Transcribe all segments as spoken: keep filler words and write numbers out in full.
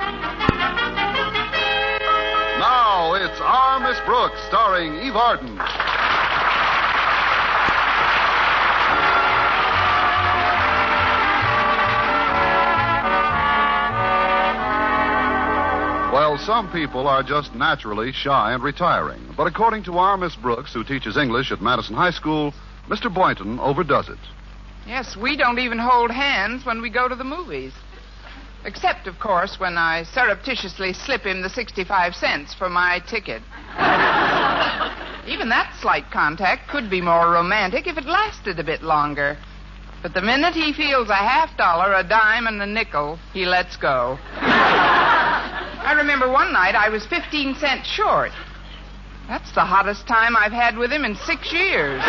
Now it's Our Miss Brooks, starring Eve Arden. Well, some people are just naturally shy and retiring. But according to our Miss Brooks, who teaches English at Madison High School, Mister Boynton overdoes it. Yes, we don't even hold hands when we go to the movies. Except, of course, when I surreptitiously slip him the sixty-five cents for my ticket. Even that slight contact could be more romantic if it lasted a bit longer. But the minute he feels a half dollar, a dime, and a nickel, he lets go. I remember one night I was fifteen cents short. That's the hottest time I've had with him in six years.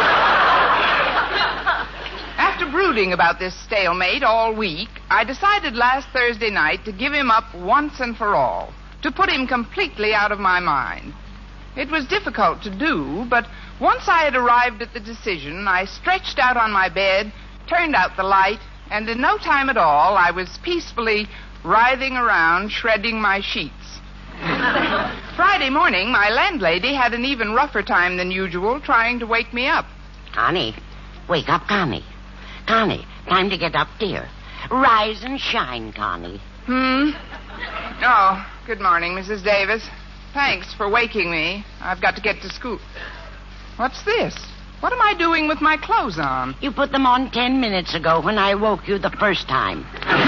After brooding about this stalemate all week, I decided last Thursday night to give him up once and for all, to put him completely out of my mind. It was difficult to do, but once I had arrived at the decision, I stretched out on my bed, turned out the light, and in no time at all, I was peacefully writhing around, shredding my sheets. Friday morning, my landlady had an even rougher time than usual trying to wake me up. Connie, wake up, Connie. Connie, time to get up, dear. Rise and shine, Connie. Hmm? Oh, good morning, Missus Davis. Thanks for waking me. I've got to get to school. What's this? What am I doing with my clothes on? You put them on ten minutes ago when I woke you the first time.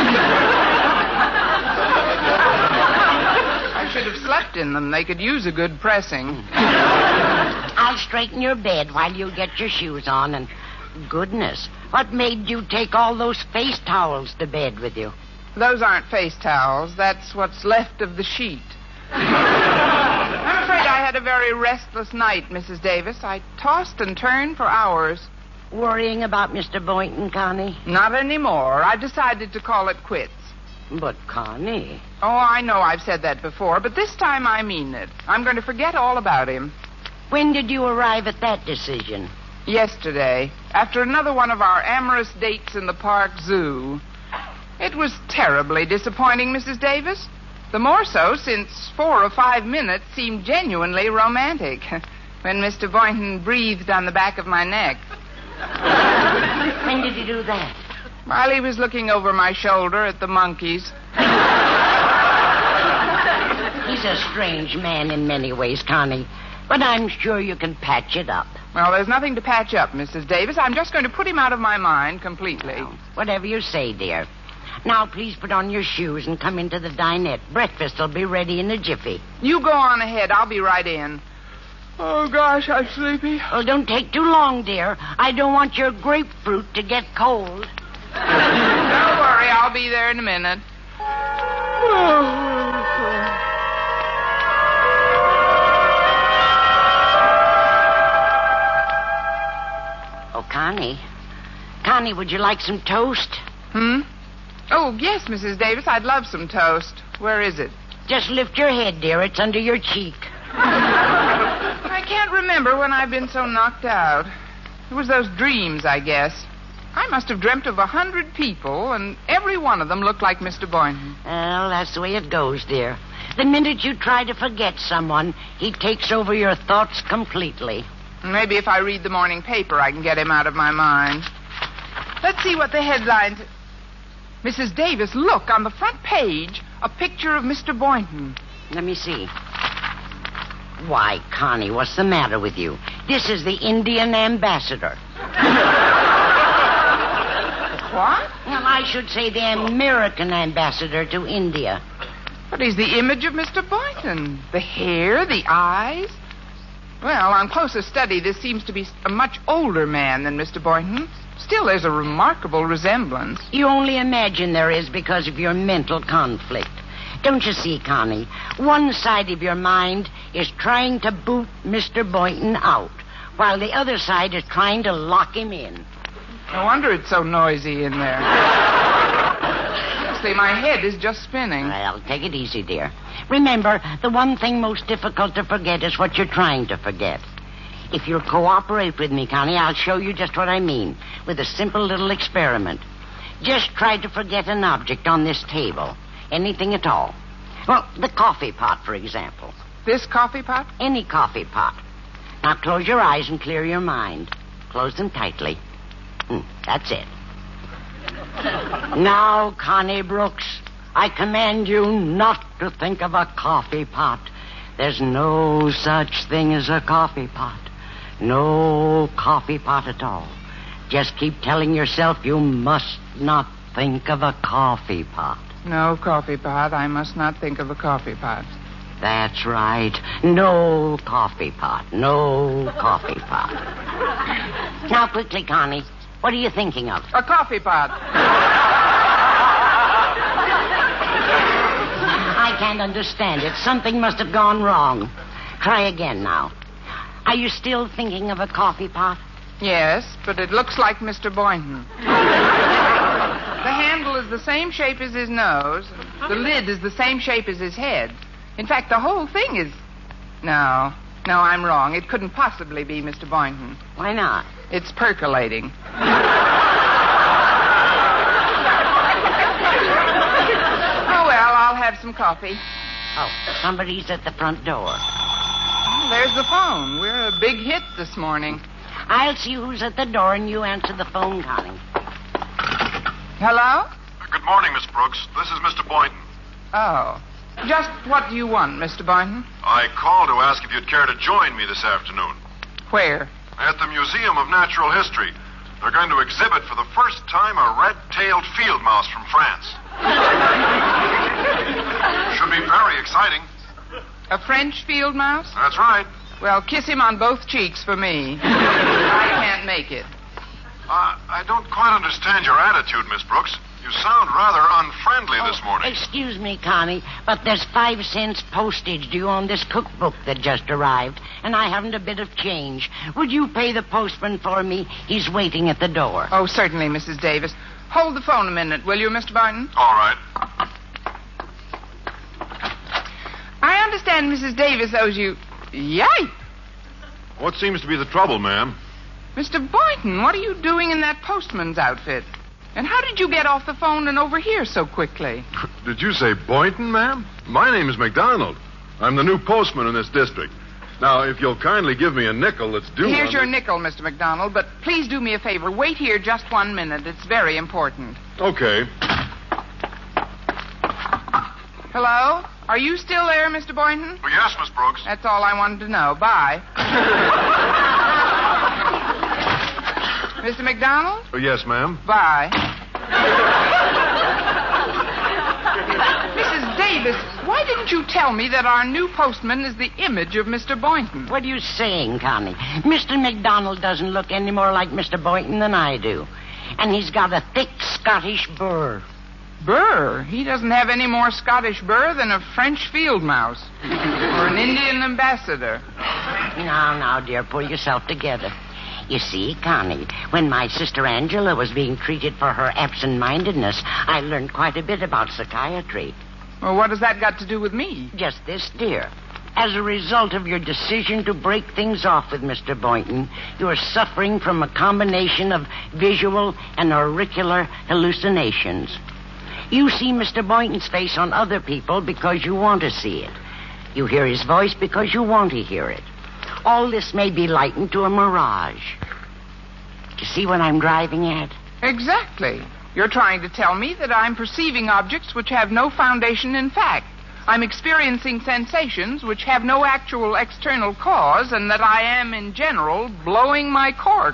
I should have slept in them. They could use a good pressing. I'll straighten your bed while you get your shoes on. And goodness, what made you take all those face towels to bed with you? Those aren't face towels. That's what's left of the sheet. I'm afraid I had a very restless night, Missus Davis. I tossed and turned for hours. Worrying about Mister Boynton, Connie? Not anymore. I've decided to call it quits. But, Connie... Oh, I know I've said that before, but this time I mean it. I'm going to forget all about him. When did you arrive at that decision? Yesterday, after another one of our amorous dates in the park zoo. It was terribly disappointing, Missus Davis. The more so since four or five minutes seemed genuinely romantic when Mister Boynton breathed on the back of my neck. When did he do that? While he was looking over my shoulder at the monkeys. He's a strange man in many ways, Connie, but I'm sure you can patch it up. Well, there's nothing to patch up, Missus Davis. I'm just going to put him out of my mind completely. Well, whatever you say, dear. Now, please put on your shoes and come into the dinette. Breakfast will be ready in a jiffy. You go on ahead. I'll be right in. Oh, gosh, I'm sleepy. Oh, don't take too long, dear. I don't want your grapefruit to get cold. Don't worry. I'll be there in a minute. Oh, Connie. Connie, would you like some toast? Hmm? Oh, yes, Missus Davis, I'd love some toast. Where is it? Just lift your head, dear. It's under your cheek. I can't remember when I've been so knocked out. It was those dreams, I guess. I must have dreamt of a hundred people, and every one of them looked like Mister Boynton. Well, that's the way it goes, dear. The minute you try to forget someone, he takes over your thoughts completely. Maybe if I read the morning paper, I can get him out of my mind. Let's see what the headlines... Missus Davis, look, on the front page, a picture of Mister Boynton. Let me see. Why, Connie, what's the matter with you? This is the Indian ambassador. What? Well, I should say the American ambassador to India. But he's the image of Mister Boynton. The hair, the eyes. Well, on closer study, this seems to be a much older man than Mister Boynton. Still, there's a remarkable resemblance. You only imagine there is because of your mental conflict. Don't you see, Connie? One side of your mind is trying to boot Mister Boynton out, while the other side is trying to lock him in. No wonder it's so noisy in there. See, my head is just spinning. Well, take it easy, dear. Remember, the one thing most difficult to forget is what you're trying to forget. If you'll cooperate with me, Connie, I'll show you just what I mean with a simple little experiment. Just try to forget an object on this table. Anything at all. Well, the coffee pot, for example. This coffee pot? Any coffee pot. Now close your eyes and clear your mind. Close them tightly. Hmm, that's it. Now, Connie Brooks, I command you not to think of a coffee pot. There's no such thing as a coffee pot. No coffee pot at all. Just keep telling yourself you must not think of a coffee pot. No coffee pot. I must not think of a coffee pot. That's right. No coffee pot. No coffee pot. Now, quickly, Connie, what are you thinking of? A coffee pot. I can't understand it. Something must have gone wrong. Try again now. Are you still thinking of a coffee pot? Yes, but it looks like Mister Boynton. The handle is the same shape as his nose. The lid is the same shape as his head. In fact, the whole thing is... No. No, I'm wrong. It couldn't possibly be Mister Boynton. Why not? It's percolating. Oh, well, I'll have some coffee. Oh, somebody's at the front door. Oh, there's the phone. We're a big hit this morning. I'll see who's at the door, and you answer the phone, Connie. Hello? Good morning, Miss Brooks. This is Mister Boynton. Oh. Just what do you want, Mister Boynton? I called to ask if you'd care to join me this afternoon. Where? At the Museum of Natural History. They're going to exhibit for the first time a red-tailed field mouse from France. Should be very exciting. A French field mouse? That's right. Well, kiss him on both cheeks for me. I can't make it. Uh, I don't quite understand your attitude, Miss Brooks. You sound rather unfriendly Oh, this morning. Excuse me, Connie, but there's five cents postage due on this cookbook that just arrived, and I haven't a bit of change. Would you pay the postman for me? He's waiting at the door. Oh, certainly, Missus Davis. Hold the phone a minute, will you, Mister Boynton? All right. I understand Missus Davis owes you... Yipe! What seems to be the trouble, ma'am? Mister Boynton, what are you doing in that postman's outfit? And how did you get off the phone and over here so quickly? Did you say Boynton, ma'am? My name is McDonald. I'm the new postman in this district. Now, if you'll kindly give me a nickel that's due... Here's on your the... nickel, Mister McDonald, but please do me a favor. Wait here just one minute. It's very important. Okay. Hello? Are you still there, Mister Boynton? Oh, yes, Miss Brooks. That's all I wanted to know. Bye. Mister McDonald? Oh, yes, ma'am. Bye. Missus Davis, why didn't you tell me that our new postman is the image of Mister Boynton? What are you saying, Connie? Mister McDonald doesn't look any more like Mister Boynton than I do. And he's got a thick Scottish burr. Burr? He doesn't have any more Scottish burr than a French field mouse. Or an Indian ambassador. Now, now, dear, pull yourself together. You see, Connie, when my sister Angela was being treated for her absent-mindedness, I learned quite a bit about psychiatry. Well, what has that got to do with me? Just this, dear. As a result of your decision to break things off with Mister Boynton, you are suffering from a combination of visual and auricular hallucinations. You see Mister Boynton's face on other people because you want to see it. You hear his voice because you want to hear it. All this may be likened to a mirage. Do you see what I'm driving at? Exactly. You're trying to tell me that I'm perceiving objects which have no foundation in fact. I'm experiencing sensations which have no actual external cause, and that I am, in general, blowing my cork.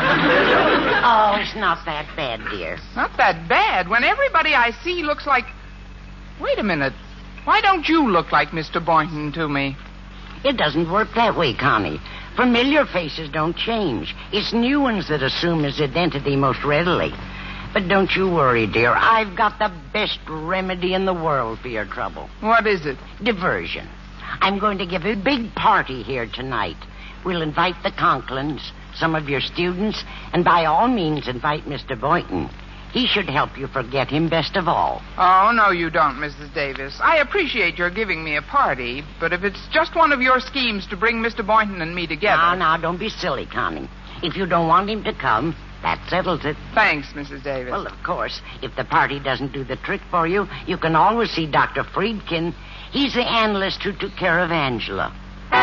Oh, it's not that bad, dear. Not that bad. When everybody I see looks like... Wait a minute. Why don't you look like Mister Boynton to me? It doesn't work that way, Connie. Familiar faces don't change. It's new ones that assume his identity most readily. But don't you worry, dear. I've got the best remedy in the world for your trouble. What is it? Diversion. I'm going to give a big party here tonight. We'll invite the Conklins, some of your students, and by all means invite Mister Boynton. He should help you forget him best of all. Oh, no, you don't, Missus Davis. I appreciate your giving me a party, but if it's just one of your schemes to bring Mister Boynton and me together... Now, now, don't be silly, Connie. If you don't want him to come, that settles it. Thanks, Missus Davis. Well, of course, if the party doesn't do the trick for you, you can always see Doctor Friedkin. He's the analyst who took care of Angela.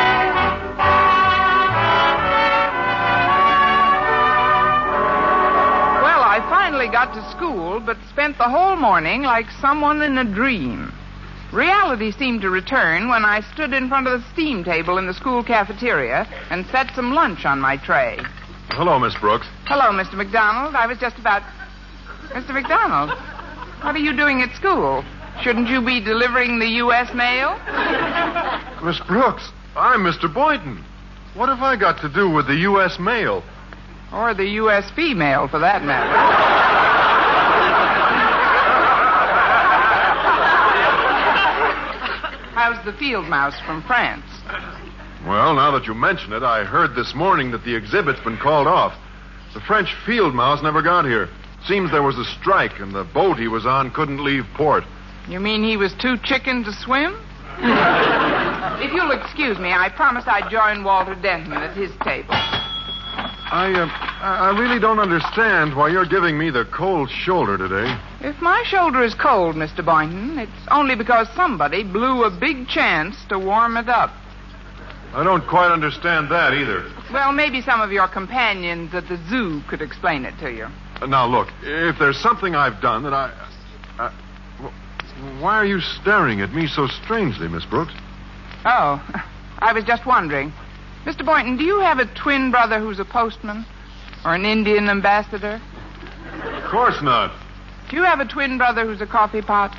Well, I finally got to school, but spent the whole morning like someone in a dream. Reality seemed to return when I stood in front of the steam table in the school cafeteria and set some lunch on my tray. Hello, Miss Brooks. Hello, Mister McDonald. I was just about... Mister McDonald, what are you doing at school? Shouldn't you be delivering the U S mail? Miss Brooks, I'm Mister Boynton. What have I got to do with the U S mail? Or the U S female, for that matter. How's the field mouse from France? Well, now that you mention it, I heard this morning that the exhibit's been called off. The French field mouse never got here. Seems there was a strike, and the boat he was on couldn't leave port. You mean he was too chicken to swim? If you'll excuse me, I promised I'd join Walter Denton at his table. I, uh, I really don't understand why you're giving me the cold shoulder today. If my shoulder is cold, Mister Boynton, it's only because somebody blew a big chance to warm it up. I don't quite understand that either. Well, maybe some of your companions at the zoo could explain it to you. Uh, now, look, if there's something I've done that I... I why are you staring at me so strangely, Miss Brooks? Oh, I was just wondering. Mister Boynton, do you have a twin brother who's a postman? Or an Indian ambassador? Of course not. Do you have a twin brother who's a coffee pot?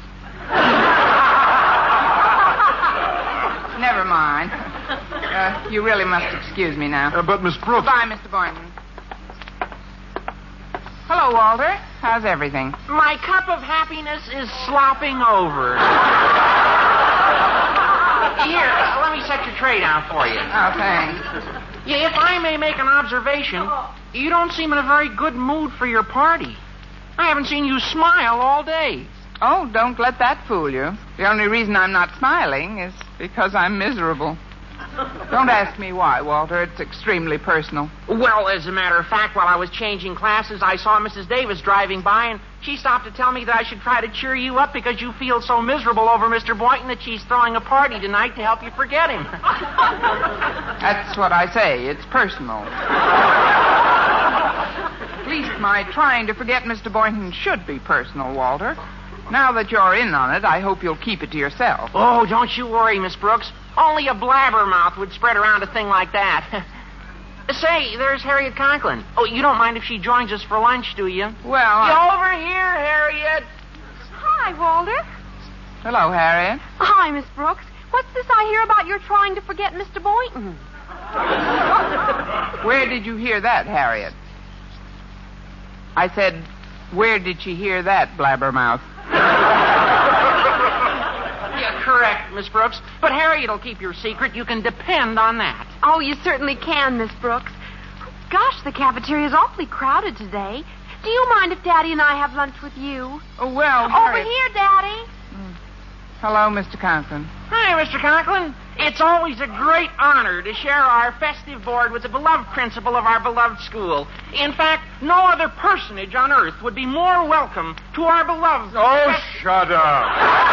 Never mind. Uh, you really must excuse me now. Uh, but, Miss Brooks... Goodbye, Mister Boynton. Hello, Walter. How's everything? My cup of happiness is slopping over. Here, uh, let me set your tray down for you. Oh, thanks. Yeah, if I may make an observation, you don't seem in a very good mood for your party. I haven't seen you smile all day. Oh, don't let that fool you. The only reason I'm not smiling is because I'm miserable. Don't ask me why, Walter. It's extremely personal. Well, as a matter of fact, while I was changing classes, I saw Missus Davis driving by, and she stopped to tell me that I should try to cheer you up because you feel so miserable over Mister Boynton that she's throwing a party tonight to help you forget him. That's what I say. It's personal. At least my trying to forget Mister Boynton should be personal, Walter. Now that you're in on it, I hope you'll keep it to yourself. Oh, don't you worry, Miss Brooks. Only a blabbermouth would spread around a thing like that. Say, there's Harriet Conklin. Oh, you don't mind if she joins us for lunch, do you? Well, I... I... Over here, Harriet. Hi, Walter. Hello, Harriet. Hi, Miss Brooks. What's this I hear about your trying to forget Mister Boynton? Where did you hear that, Harriet? I said, where did she hear that, blabbermouth? Yeah, correct, Miss Brooks. But Harriet'll keep your secret. You can depend on that. Oh, you certainly can, Miss Brooks. Gosh, the cafeteria's awfully crowded today. Do you mind if Daddy and I have lunch with you? Oh, well, Over Harriet... here, Daddy. Mm. Hello, Mister Conklin. Hi, Mister Conklin. It's always a great honor to share our festive board with the beloved principal of our beloved school. In fact, no other personage on earth would be more welcome to our beloved... Oh, fest- shut up.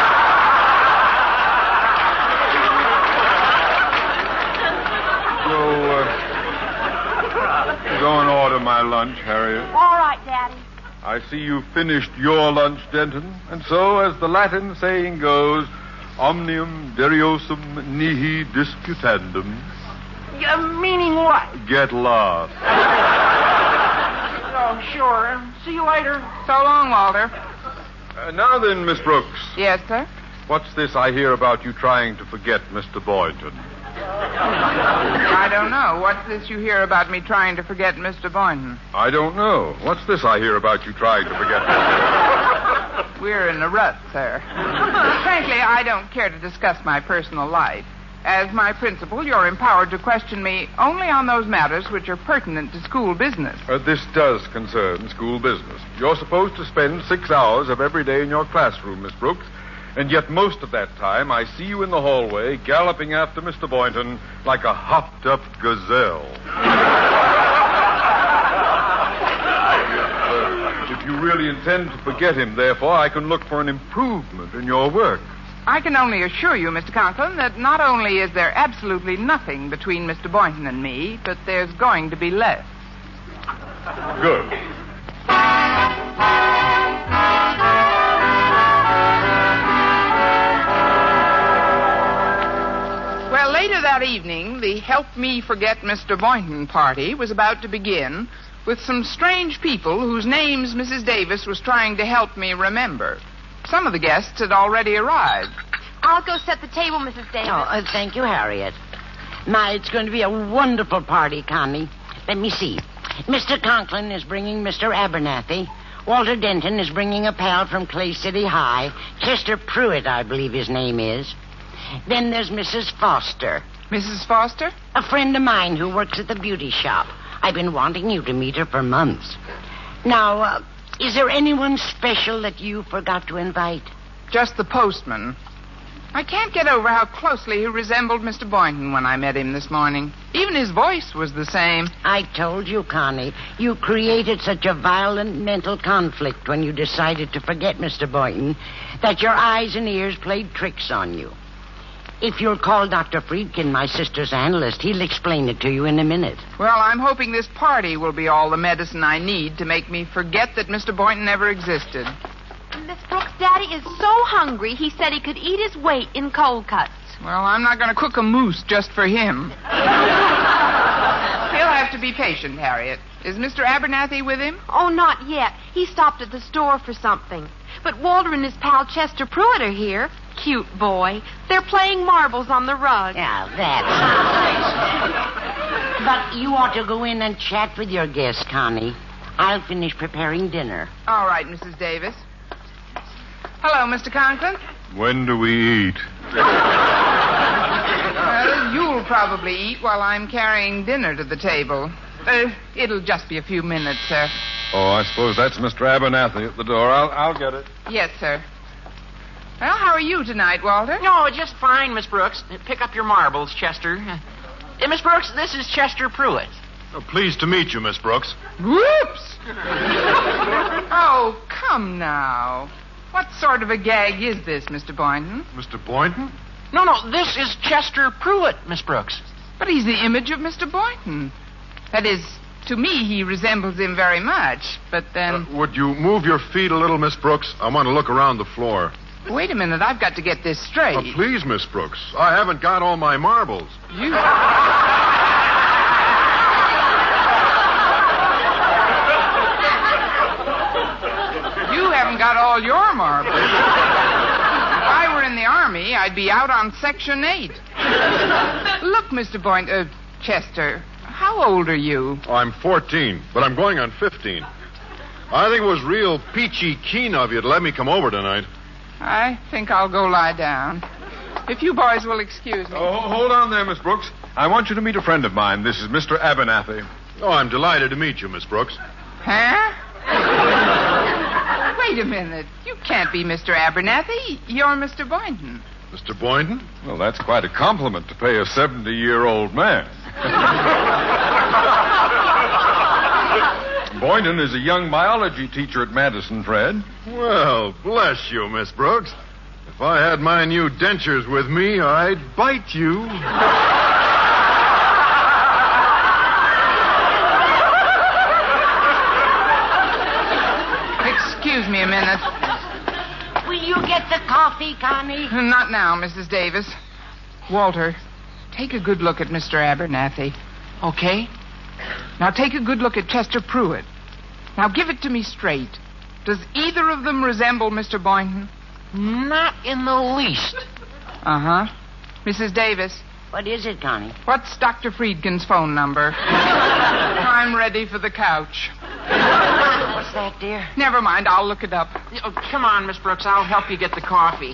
So, uh, go and order my lunch, Harriet. All right, Daddy. I see you finished your lunch, Denton. And so, as the Latin saying goes, omnium deriosum nihi disputandum. Uh, meaning what? Get lost. Oh, sure. See you later. So long, Walter. Uh, now then, Miss Brooks. Yes, sir? What's this I hear about you trying to forget Mister Boynton? I don't know. What's this you hear about me trying to forget Mister Boynton? I don't know. What's this I hear about you trying to forget Mister Boynton? We're in a rut, sir. Frankly, I don't care to discuss my personal life. As my principal, you're empowered to question me only on those matters which are pertinent to school business. Uh, this does concern school business. You're supposed to spend six hours of every day in your classroom, Miss Brooks, and yet most of that time I see you in the hallway galloping after Mister Boynton like a hopped-up gazelle. uh, if you really intend to forget him, therefore, I can look for an improvement in your work. I can only assure you, Mister Conklin, that not only is there absolutely nothing between Mister Boynton and me, but there's going to be less. Good. Well, later that evening, the Help Me Forget Mister Boynton party was about to begin with some strange people whose names Missus Davis was trying to help me remember. Some of the guests had already arrived. I'll go set the table, Missus Davis. Oh, uh, thank you, Harriet. My, it's going to be a wonderful party, Connie. Let me see. Mister Conklin is bringing Mister Abernathy. Walter Denton is bringing a pal from Clay City High. Chester Pruitt, I believe his name is. Then there's Missus Foster. Missus Foster? A friend of mine who works at the beauty shop. I've been wanting you to meet her for months. Now, uh, is there anyone special that you forgot to invite? Just the postman. I can't get over how closely he resembled Mister Boynton when I met him this morning. Even his voice was the same. I told you, Connie, you created such a violent mental conflict when you decided to forget Mister Boynton that your eyes and ears played tricks on you. If you'll call Doctor Friedkin, my sister's analyst, he'll explain it to you in a minute. Well, I'm hoping this party will be all the medicine I need to make me forget that Mister Boynton ever existed. Miss Brooks, Daddy is so hungry, he said he could eat his weight in cold cuts. Well, I'm not going to cook a moose just for him. He'll have to be patient, Harriet. Is Mister Abernathy with him? Oh, not yet. He stopped at the store for something. But Walter and his pal Chester Pruitt are here. Cute boy. They're playing marbles on the rug. Yeah, that's nice. But you ought to go in and chat with your guests, Connie. I'll finish preparing dinner. All right, Missus Davis. Hello, Mister Conklin. When do we eat? Well, you'll probably eat while I'm carrying dinner to the table. Uh, it'll just be a few minutes, sir. Oh, I suppose that's Mister Abernathy at the door. I'll, I'll get it. Yes, sir. Well, how are you tonight, Walter? No, just fine, Miss Brooks. Pick up your marbles, Chester. Uh, Miss Brooks, this is Chester Pruitt. Oh, pleased to meet you, Miss Brooks. Whoops! Oh, come now. What sort of a gag is this, Mister Boynton? Mister Boynton? No, no, this is Chester Pruitt, Miss Brooks. But he's the image of Mister Boynton. That is, to me, he resembles him very much. But then... Uh, would you move your feet a little, Miss Brooks? I want to look around the floor. Wait a minute, I've got to get this straight. Uh, please, Miss Brooks. I haven't got all my marbles. You... You haven't got all your marbles. If I were in the Army, I'd be out on Section eight. Look, Mister Boynton, uh, Chester, how old are you? I'm fourteen, but I'm going on fifteen. I think it was real peachy keen of you to let me come over tonight. I think I'll go lie down. If you boys will excuse me. Oh, hold on there, Miss Brooks. I want you to meet a friend of mine. This is Mister Abernathy. Oh, I'm delighted to meet you, Miss Brooks. Huh? Wait a minute. You can't be Mister Abernathy. You're Mister Boynton. Mister Boynton? Well, that's quite a compliment to pay a seventy-year-old man. Boynton is a young biology teacher at Madison, Fred. Well, bless you, Miss Brooks. If I had my new dentures with me, I'd bite you. Excuse me a minute. Will you get the coffee, Connie? Not now, Missus Davis. Walter, take a good look at Mister Abernathy. Okay? Now take a good look at Chester Pruitt. Now give it to me straight. Does either of them resemble Mister Boynton? Not in the least. Uh-huh. Missus Davis, What is it, Connie? what's Doctor Friedkin's phone number? I'm ready for the couch. What's that, dear? Never mind, I'll look it up. Oh, come on, Miss Brooks. I'll help you get the coffee.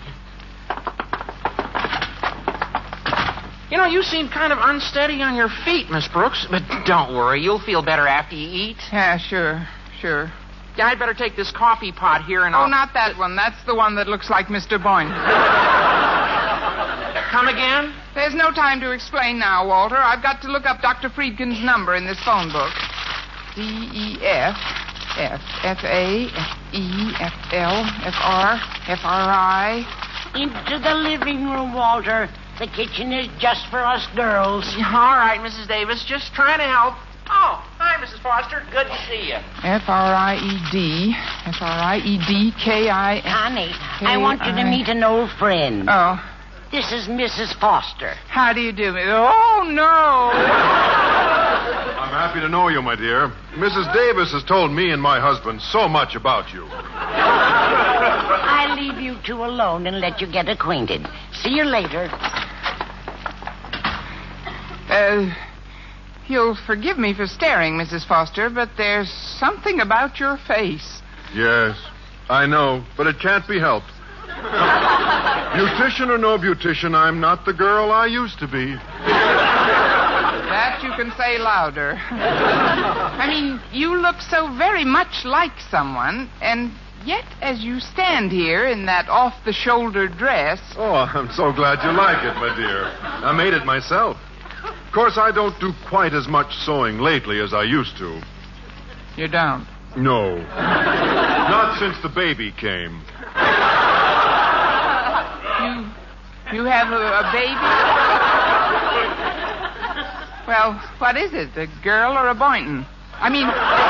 You know, you seem kind of unsteady on your feet, Miss Brooks. But don't worry. You'll feel better after you eat. Yeah, sure, sure. Yeah, I'd better take this coffee pot here and Oh, I'll... not that one. That's the one that looks like Mister Boynton. Come again? There's no time to explain now, Walter. I've got to look up Doctor Friedkin's number in this phone book. D E F F F A F E F L F R F R I Into the living room, Walter. The kitchen is just for us girls. All right, Missus Davis, just trying to help. Oh, hi, Missus Foster. Good to see you. F R I E D. F R I E D K I N. Connie, I want you to meet an old friend. Oh. This is Missus Foster. How do you do? Oh, no. I'm happy to know you, my dear. Missus Davis has told me and my husband so much about you. I'll leave you two alone and let you get acquainted. See you later. Uh, you'll forgive me for staring, Missus Foster, but there's something about your face. Yes, I know, but it can't be helped. Beautician or no beautician, I'm not the girl I used to be. That you can say louder. I mean, you look so very much like someone, and yet as you stand here in that off-the-shoulder dress... Oh, I'm so glad you like it, my dear. I made it myself. Of course, I don't do quite as much sewing lately as I used to. You don't? No. Not since the baby came. You... you have a, a baby? Well, what is it, a girl or a Boynton? I mean...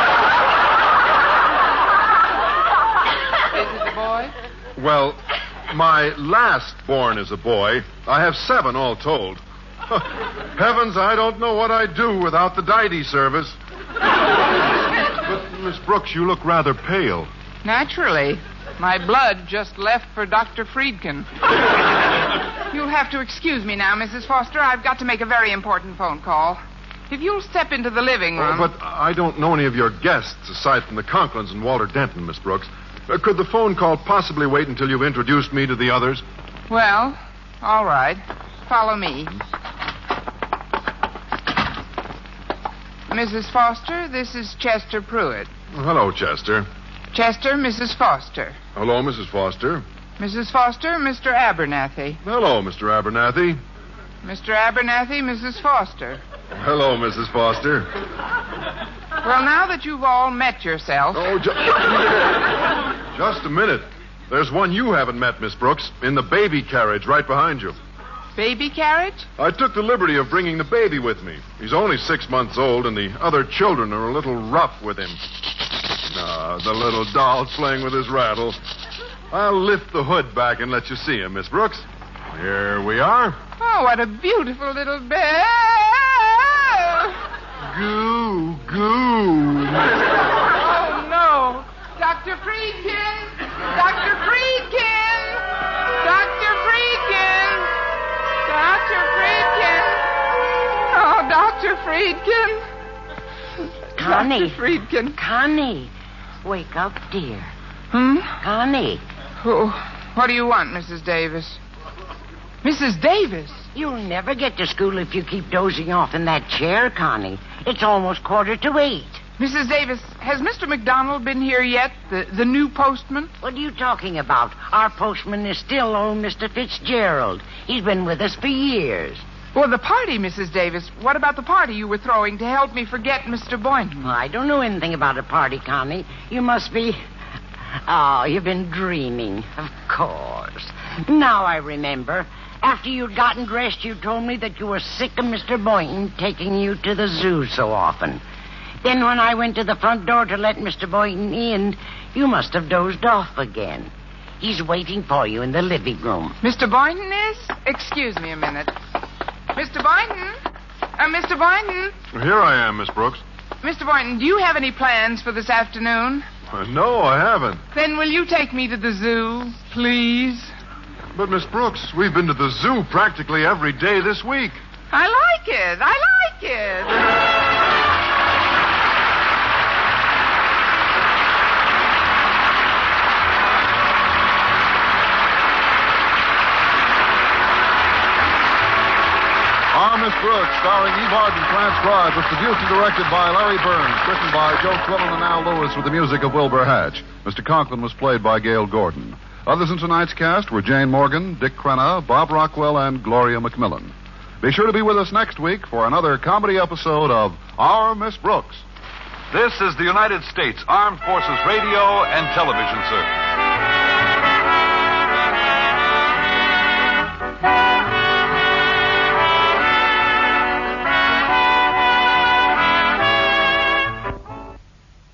Is it a boy? Well, my last born is a boy. I have seven all told. Heavens, I don't know what I'd do without the Diety service. But, Miss Brooks, you look rather pale. Naturally. My blood just left for Doctor Friedkin. You'll have to excuse me now, Missus Foster. I've got to make a very important phone call. If you'll step into the living room... Oh, but I don't know any of your guests aside from the Conklins and Walter Denton, Miss Brooks. Uh, could the phone call possibly wait until you've introduced me to the others? Well, all right. Follow me. Missus Foster, this is Chester Pruitt. Oh, hello, Chester. Chester, Missus Foster. Hello, Missus Foster. Missus Foster, Mister Abernathy. Hello, Mister Abernathy. Mister Abernathy, Missus Foster. Hello, Missus Foster. Well, now that you've all met yourself... Oh, ju- just a minute. There's one you haven't met, Miss Brooks, in the baby carriage right behind you. Baby carriage? I took the liberty of bringing the baby with me. He's only six months old, and the other children are a little rough with him. Ah, the little doll's playing with his rattle. I'll lift the hood back and let you see him, Miss Brooks. Here we are. Oh, what a beautiful little bear. Goo, goo. Oh, no. Doctor Friedkin! Doctor Friedkin! Doctor Friedkin! Doctor Friedkin! Oh, Doctor Friedkin! Connie. Doctor Friedkin. Connie. Wake up, dear. Hmm? Connie. Oh, what do you want, Missus Davis? Missus Davis? You'll never get to school if you keep dozing off in that chair, Connie. It's almost quarter to eight. Missus Davis, has Mister McDonald been here yet? The, the new postman? What are you talking about? Our postman is still old Mister Fitzgerald. He's been with us for years. Well, the party, Missus Davis. What about the party you were throwing to help me forget Mister Boynton? Well, I don't know anything about a party, Connie. You must be... Oh, you've been dreaming. Of course. Now I remember. After you'd gotten dressed, you told me that you were sick of Mister Boynton taking you to the zoo so often. Then when I went to the front door to let Mister Boynton in, you must have dozed off again. He's waiting for you in the living room. Mister Boynton is? Excuse me a minute. Mister Boynton? Uh, Mister Boynton? Here I am, Miss Brooks. Mister Boynton, do you have any plans for this afternoon? Uh, no, I haven't. Then will you take me to the zoo, please? But, Miss Brooks, we've been to the zoo practically every day this week. I like it. I like it. Our Miss Brooks, starring Eve Arden, transcribed, was produced and directed by Larry Burns, written by Joe Quillen and Al Lewis with the music of Wilbur Hatch. Mister Conklin was played by Gail Gordon. Others in tonight's cast were Jane Morgan, Dick Crenna, Bob Rockwell, and Gloria McMillan. Be sure to be with us next week for another comedy episode of Our Miss Brooks. This is the United States Armed Forces Radio and Television Service.